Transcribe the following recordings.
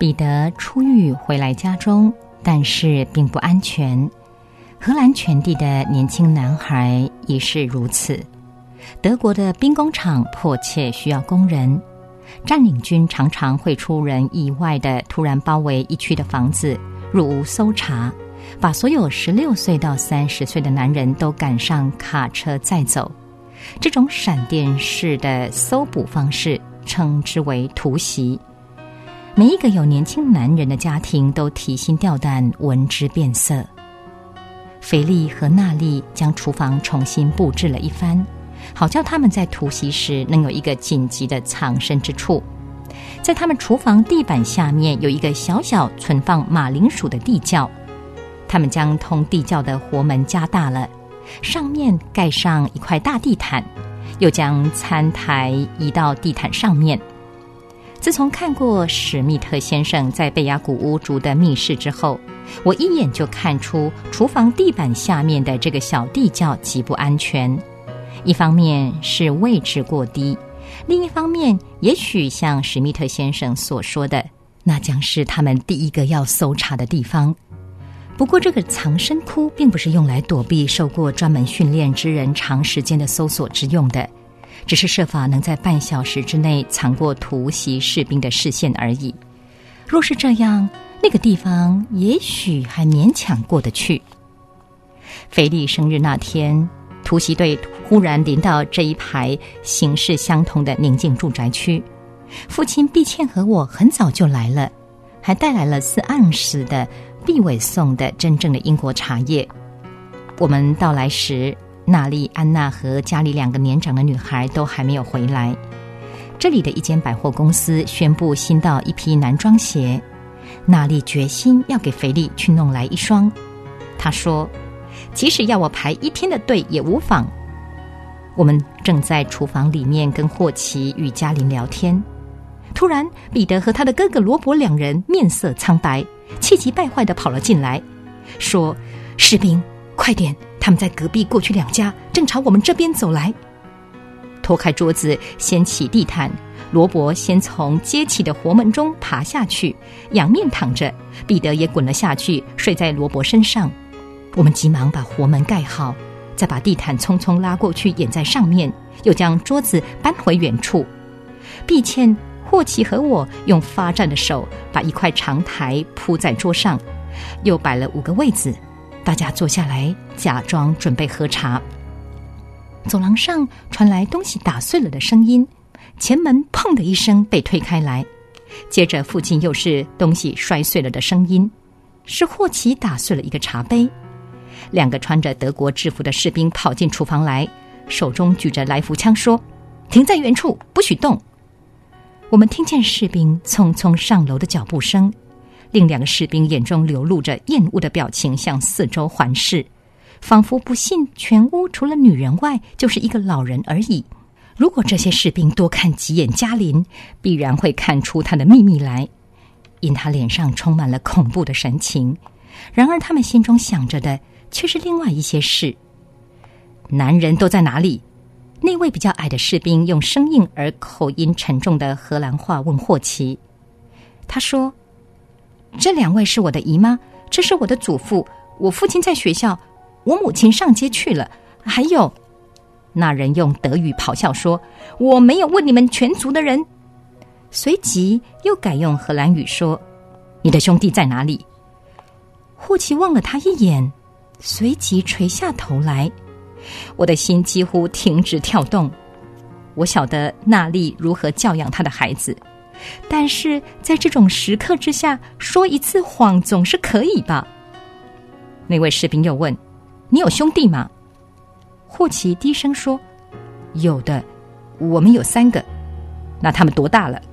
彼得出狱回来家中，但是并不安全。荷兰全地的年轻男孩也是如此。德国的兵工厂迫切需要工人，占领军常常会出人意外地突然包围一区的房子，入屋搜查，把所有16岁到30岁的男人都赶上卡车载走。这种闪电式的搜捕方式称之为突袭。每一个有年轻男人的家庭都提心吊胆，闻之变色。腓力和娜丽将厨房重新布置了一番，好叫他们在突袭时能有一个紧急的藏身之处。在他们厨房地板下面有一个小小存放马铃薯的地窖，他们将通地窖的活门加大了，上面盖上一块大地毯，又将餐台移到地毯上面。自从看过史密特先生在贝雅古屋住的密室之后，我一眼就看出厨房地板下面的这个小地窖极不安全。一方面是位置过低，另一方面也许像史密特先生所说的，那将是他们第一个要搜查的地方。不过这个藏身窟并不是用来躲避受过专门训练之人长时间的搜索之用的，只是设法能在半小时之内藏过突袭士兵的视线而已。若是这样，那个地方也许还勉强过得去。腓力生日那天，突袭队忽然临到这一排形式相同的宁静住宅区。父亲毕倩和我很早就来了，还带来了4盎司的毕韦送的真正的英国茶叶。我们到来时，娜丽、安娜和家里2个年长的女孩都还没有回来。这里的一间百货公司宣布新到一批男装鞋，娜丽决心要给腓力去弄来一双。她说即使要我排1天的队也无妨。我们正在厨房里面跟霍奇与嘉玲聊天，突然彼得和他的哥哥罗伯2人面色苍白，气急败坏地跑了进来，说士兵快点，他们在隔壁过去2家正朝我们这边走来。拖开桌子，掀起地毯，罗伯先从接起的活门中爬下去，仰面躺着，彼得也滚了下去，睡在罗伯身上。我们急忙把活门盖好，再把地毯匆匆拉过去掩在上面，又将桌子搬回原处。毕倩、霍奇和我用发颤的手把一块长台铺在桌上，又摆了5个位子，大家坐下来假装准备喝茶。走廊上传来东西打碎了的声音，前门砰的一声被推开来，接着附近又是东西摔碎了的声音，是霍奇打碎了一个茶杯。2个穿着德国制服的士兵跑进厨房来，手中举着来福枪说停在原处，不许动。我们听见士兵匆匆上楼的脚步声，另2个士兵眼中流露着厌恶的表情，向四周环视，仿佛不信全屋除了女人外就是一个老人而已。如果这些士兵多看几眼嘉玲，必然会看出他的秘密来，因他脸上充满了恐怖的神情。然而他们心中想着的却是另外一些事。男人都在哪里？那位比较矮的士兵用生硬而口音沉重的荷兰话问霍奇。他说这2位是我的姨妈，这是我的祖父，我父亲在学校，我母亲上街去了，还有……那人用德语咆哮说我没有问你们全族的人。随即又改用荷兰语说你的兄弟在哪里？霍奇望了他一眼，随即垂下头来。我的心几乎停止跳动。我晓得娜丽如何教养她的孩子，但是在这种时刻之下，说一次谎总是可以吧？那位士兵又问你有兄弟吗？霍奇低声说有的，我们有3个。那他们多大了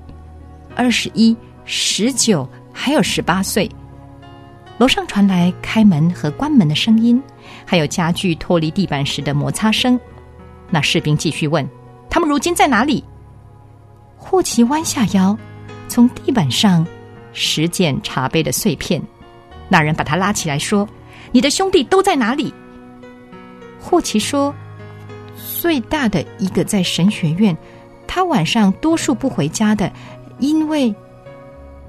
？21、19还有18岁。楼上传来开门和关门的声音，还有家具脱离地板时的摩擦声。那士兵继续问他们如今在哪里？霍奇弯下腰，从地板上拾捡茶杯的碎片。那人把他拉起来说你的兄弟都在哪里？霍奇说最大的一个在神学院，他晚上多数不回家的，因为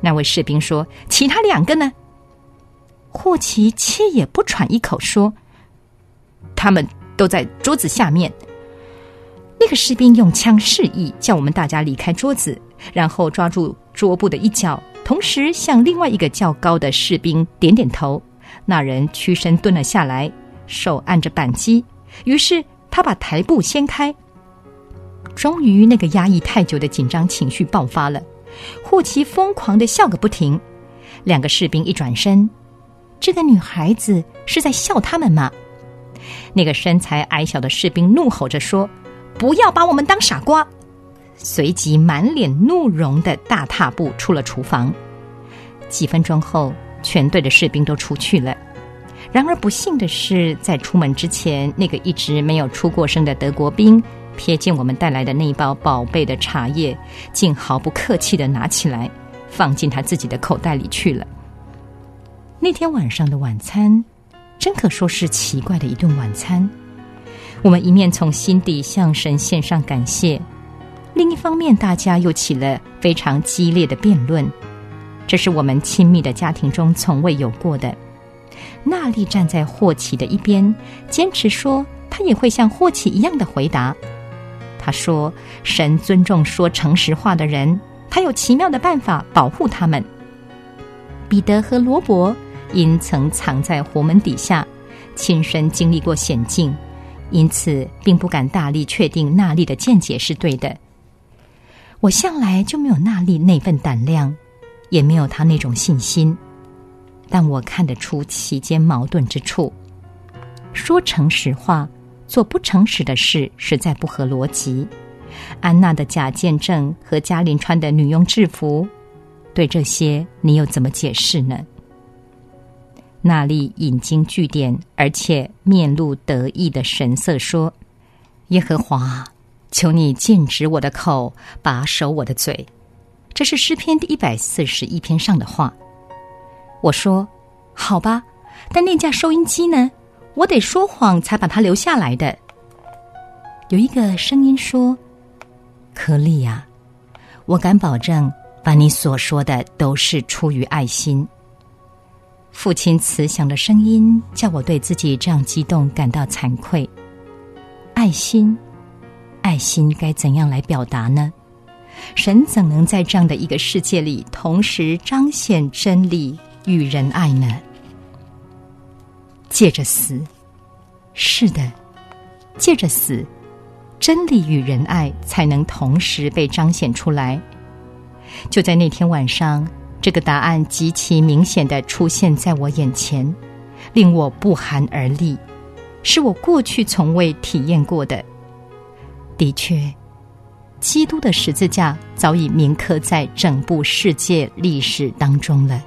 那位士兵说：“其他2个呢？”霍奇气也不喘一口说：“他们都在桌子下面。”那个士兵用枪示意叫我们大家离开桌子，然后抓住桌布的一角，同时向另外一个较高的士兵点点头。那人屈身蹲了下来，手按着扳机，于是他把台布掀开。终于那个压抑太久的紧张情绪爆发了，霍奇疯狂地笑个不停。2个士兵一转身，这个女孩子是在笑他们吗？那个身材矮小的士兵怒吼着说：“不要把我们当傻瓜！”随即满脸怒容的大踏步出了厨房。几分钟后，全队的士兵都出去了。然而不幸的是，在出门之前，那个一直没有出过声的德国兵瞥见我们带来的那一包宝贝的茶叶，竟毫不客气地拿起来放进他自己的口袋里去了。那天晚上的晚餐真可说是奇怪的一顿晚餐。我们一面从心底向神献上感谢，另一方面大家又起了非常激烈的辩论，这是我们亲密的家庭中从未有过的。娜丽站在霍奇的一边，坚持说她也会像霍奇一样的回答。她说神尊重说诚实话的人，他有奇妙的办法保护他们。彼得和罗伯因曾藏在火门底下，亲身经历过险境，因此并不敢大力确定娜丽的见解是对的。我向来就没有娜丽那份胆量，也没有她那种信心，但我看得出其间矛盾之处。说诚实话，做不诚实的事，实在不合逻辑。安娜的假见证和嘉琳穿的女佣制服，对这些你又怎么解释呢？娜丽引经据典，而且面露得意的神色说：“耶和华，求你禁止我的口，把守我的嘴。”这是诗篇第141篇上的话。我说：“好吧，但那架收音机呢？我得说谎才把它留下来的。”有一个声音说：“可莉呀，我敢保证，把你所说的都是出于爱心。”父亲慈祥的声音叫我对自己这样激动感到惭愧。爱心，爱心该怎样来表达呢？神怎能在这样的一个世界里同时彰显真理与仁爱呢？借着死，是的，借着死，真理与仁爱才能同时被彰显出来。就在那天晚上，这个答案极其明显地出现在我眼前，令我不寒而栗，是我过去从未体验过的。的确，基督的十字架早已铭刻在整部世界历史当中了。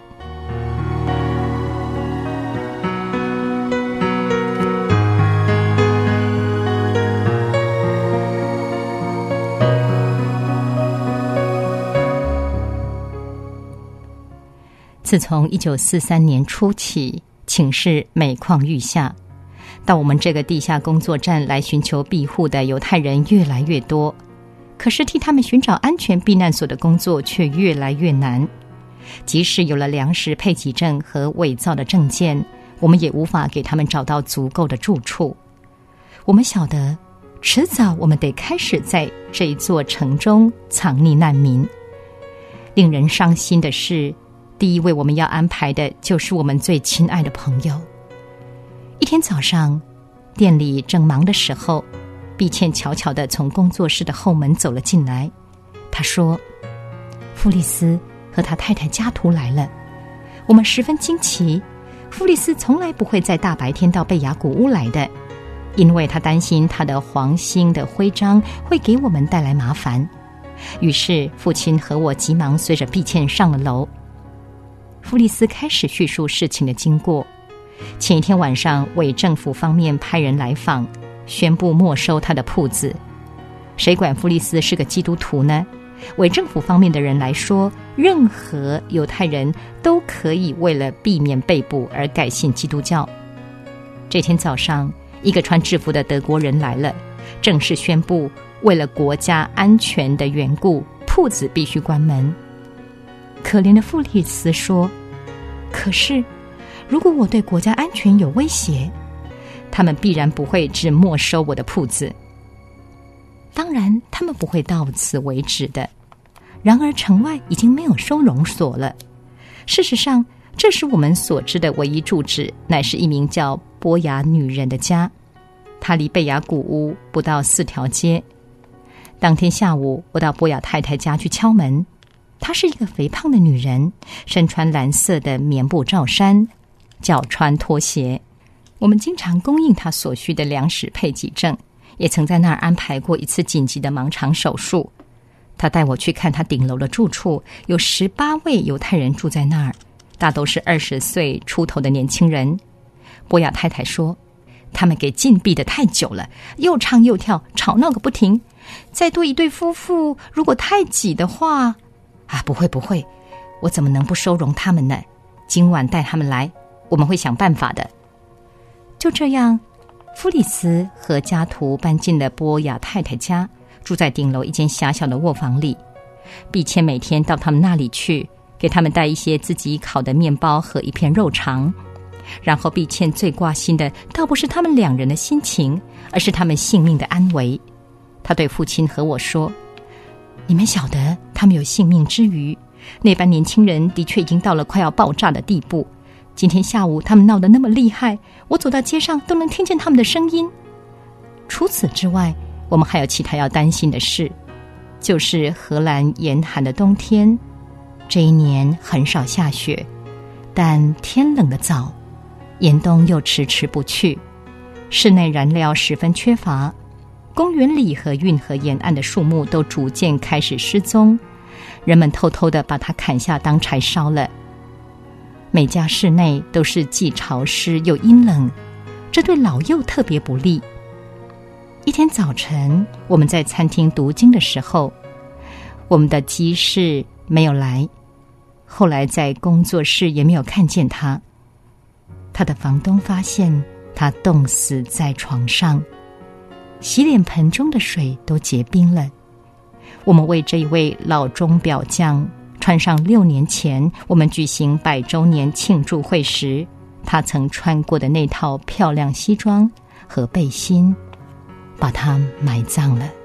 自从1943年初起，情势每况愈下，到我们这个地下工作站来寻求庇护的犹太人越来越多，可是替他们寻找安全避难所的工作却越来越难。即使有了粮食配给证和伪造的证件，我们也无法给他们找到足够的住处。我们晓得，迟早我们得开始在这一座城中藏匿难民。令人伤心的是，第一位我们要安排的就是我们最亲爱的朋友。一天早上，店里正忙的时候，毕倩悄悄地从工作室的后门走了进来。他说：“弗利斯和他太太家图来了。”我们十分惊奇，弗利斯从来不会在大白天到贝雅古屋来的，因为他担心他的黄星的徽章会给我们带来麻烦。于是父亲和我急忙随着毕倩上了楼。弗利斯开始叙述事情的经过。前一天晚上，伪政府方面派人来访，宣布没收他的铺子。谁管弗利斯是个基督徒呢？伪政府方面的人来说，任何犹太人都可以为了避免被捕而改信基督教。这天早上，一个穿制服的德国人来了，正式宣布为了国家安全的缘故，铺子必须关门。 可怜的弗里茨说，可是如果我对国家安全有威胁，他们必然不会只没收我的铺子。当然他们不会到此为止的，然而城外已经没有收容所了。事实上，这时我们所知的唯一住址乃是一名叫波雅女人的家，她离贝雅古屋不到4条街。当天下午，我到波雅太太家去敲门。她是一个肥胖的女人，身穿蓝色的棉布罩衫，脚穿拖鞋。我们经常供应她所需的粮食配给证，也曾在那儿安排过一次紧急的盲肠手术。她带我去看她顶楼的住处，有18位犹太人住在那儿，大都是20岁出头的年轻人。波雅太太说，他们给禁闭的太久了，又唱又跳，吵闹个不停。再多一对夫妇，如果太挤的话，不会，我怎么能不收容他们呢？今晚带他们来，我们会想办法的。就这样，弗里茨和家徒搬进了波雅太太家，住在顶楼一间狭小的卧房里。毕谦每天到他们那里去，给他们带一些自己烤的面包和一片肉肠。然后毕谦最挂心的倒不是他们2人的心情，而是他们性命的安危。他对父亲和我说，你们晓得他们有性命之余，那班年轻人的确已经到了快要爆炸的地步。今天下午他们闹得那么厉害，我走到街上都能听见他们的声音。除此之外，我们还有其他要担心的事，就是荷兰严寒的冬天。这一年很少下雪，但天冷得早，严冬又迟迟不去，室内燃料十分缺乏，公园里和运河沿岸的树木都逐渐开始失踪，人们偷偷地把它砍下当柴烧了。每家室内都是既潮湿又阴冷，这对老幼特别不利。一天早晨，我们在餐厅读经的时候，我们的鸡士没有来，后来在工作室也没有看见他。他的房东发现他冻死在床上，洗脸盆中的水都结冰了。我们为这一位老钟表匠穿上6年前我们举行100周年庆祝会时他曾穿过的那套漂亮西装和背心，把它埋葬了。